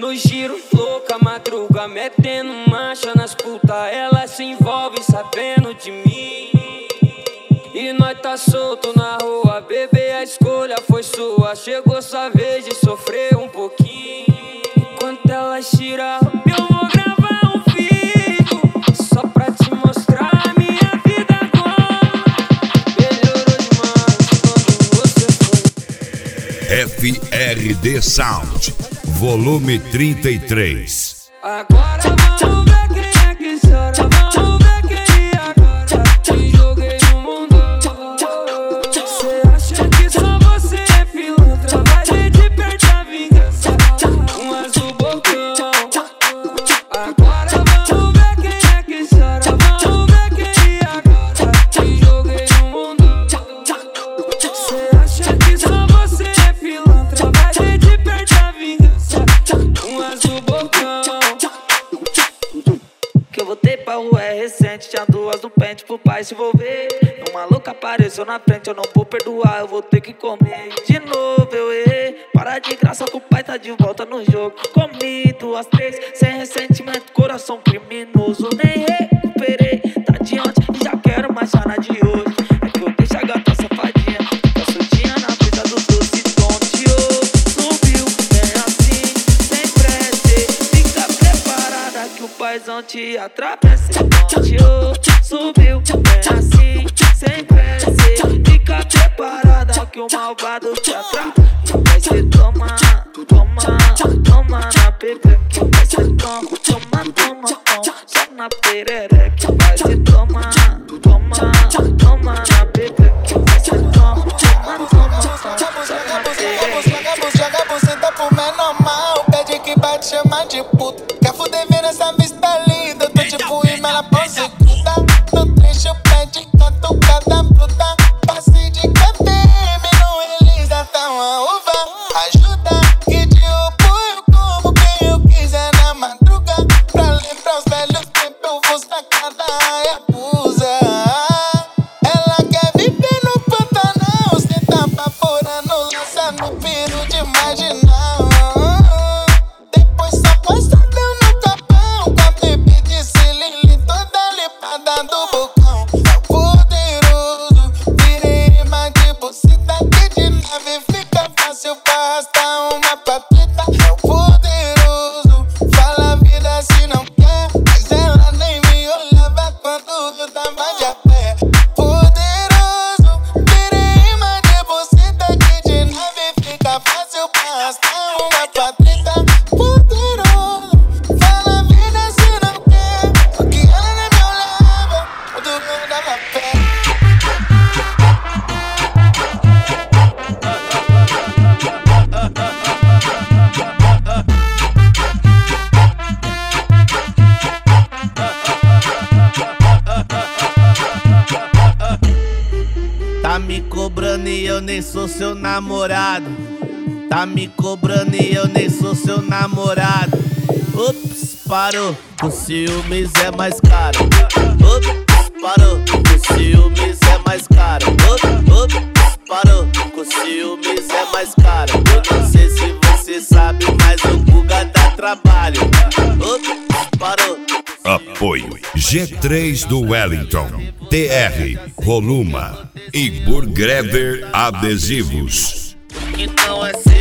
no giro, louca madruga, metendo marcha nas puta. Ela se envolve sabendo de mim. E nós tá solto na rua, bebê, a escolha foi sua. Chegou sua vez de sofrer um pouquinho. Enquanto ela tira, eu vou gravar um vídeo só pra te mostrar a minha vida agora. Melhorou demais quando você foi. FRD Sound, volume 33. Agora vamos ver quem é que chora, vamos ver quem agora te joguei no mundo. Cê acha que só você é pilantra, vai ter de perder a vingança, um azul bocão. Agora vamos ver quem é que chora, vamos ver quem agora te joguei no mundo. Cê acha que só você é pilantra, vai ter de perder a vingança, um azul bocão. Que eu voltei pra rua é recente, tinha duas no pente pro pai se envolver. Um maluco apareceu na frente, eu não vou perdoar, eu vou ter que comer. De novo eu errei, para de graça que o pai tá de volta no jogo. Comi 2, 3, sem ressentimento, coração criminoso. Nem recuperei, tá de ontem e já quero mais já na de hoje. É que eu deixo a gata safadinha, tá soltinha na brisa do doce tom de ouro. Subiu, vem assim, sem pressa, fica preparada que o paizão te atravessa. Subiu, vem assim, sem pressa, fica preparada que o malvado te atravessa. Vai ser toma, toma, toma na pepeca. Vai ser toma, toma, toma, toma, só na perereca. Vai ser toma, toma, toma na pepeca. Vai ser toma, toma, toma, toma, só na perereca. Joga a buceta pro menor mal, pede que vai te chamar de puta. Quer fuder vendo essa vista linda, tô tipo ela pose gruda. No trecho pede catucada bruta. Passe de KPM, não realiza, tá uma uva. Ajuda que te apoio como quem eu quiser na madruga. Pra lembrar os velhos tempos, eu vou sacar da Hayabusa. Ela quer viver no Pantanal, cê tá apavorando, lança no piro de marginal. Depois só passa deu no capão, com a bebê de cilindro toda limpada do bocão. É o poderoso, virei rima de buceta que de nave fica fácil pra arrastar uma pateta. É o poderoso, fala a vida se não quer, mas ela nem me olhava quando eu tava de a pé. Poderoso, virei rima de buceta que de nave fica fácil pra arrastar uma pateta. Poderoso, fala a vida se não quer, só que ela nem me olhava quando eu dava pé. Tá me cobrando e eu nem sou seu namorado. Tá me cobrando e eu nem sou seu namorado. Ups, parou, o ciúmes é mais caro. Ups, parou, o ciúmes é mais caro. Ups, parou, o ciúmes é mais caro. Eu não sei se você sabe, mas o Guga dá trabalho. Ups, parou. Apoio G3 do Wellington, TR, Voluma e Burgrever Adesivos. Que não é